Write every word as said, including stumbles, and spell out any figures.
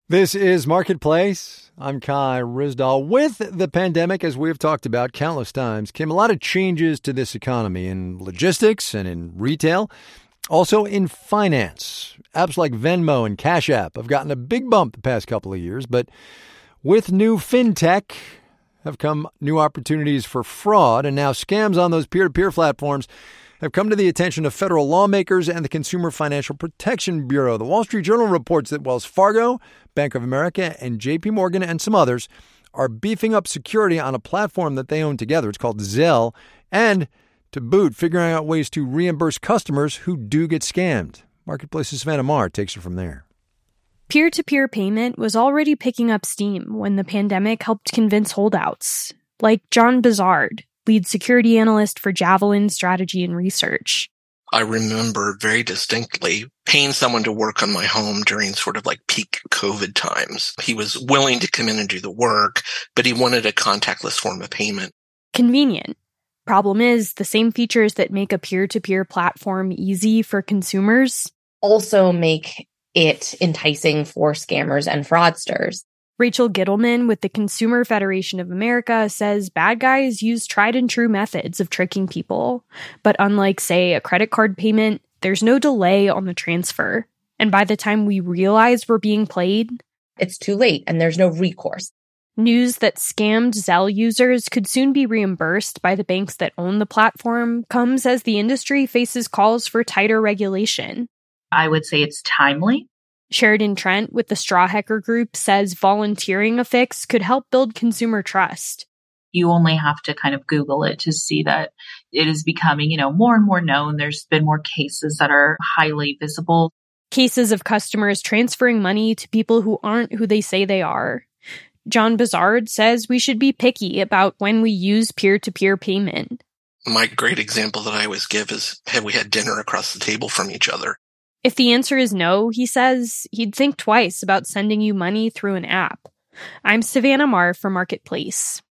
This is Marketplace. I'm Kai Ryssdal. With the pandemic, as we've talked about countless times, came a lot of changes to this economy in logistics and in retail, also in finance. Apps like Venmo and Cash App have gotten a big bump the past couple of years, but with new fintech have come new opportunities for fraud, and now scams on those peer-to-peer platforms have come to the attention of federal lawmakers and the Consumer Financial Protection Bureau. The Wall Street Journal reports that Wells Fargo, Bank of America, and J P Morgan and some others are beefing up security on a platform that they own together. It's called Zelle, and to boot, figuring out ways to reimburse customers who do get scammed. Marketplace's Savannah Maher takes it from there. Peer-to-peer payment was already picking up steam when the pandemic helped convince holdouts, like John Bazard, lead security analyst for Javelin Strategy and Research. I remember very distinctly paying someone to work on my home during sort of like peak COVID times. He was willing to come in and do the work, but he wanted a contactless form of payment. Convenient. Problem is, the same features that make a peer-to-peer platform easy for consumers also make it enticing for scammers and fraudsters. Rachel Gittleman with the Consumer Federation of America says bad guys use tried and true methods of tricking people. But unlike, say, a credit card payment, there's no delay on the transfer. And by the time we realize we're being played, it's too late and there's no recourse. News that scammed Zelle users could soon be reimbursed by the banks that own the platform comes as the industry faces calls for tighter regulation. I would say it's timely. Sheridan Trent with the Strawhecker Group says volunteering a fix could help build consumer trust. You only have to kind of Google it to see that it is becoming, you know, more and more known. There's been more cases that are highly visible. Cases of customers transferring money to people who aren't who they say they are. John Bazard says we should be picky about when we use peer-to-peer payment. My great example that I always give is, have we had dinner across the table from each other? If the answer is no, he says, he'd think twice about sending you money through an app. I'm Savannah Maher for Marketplace.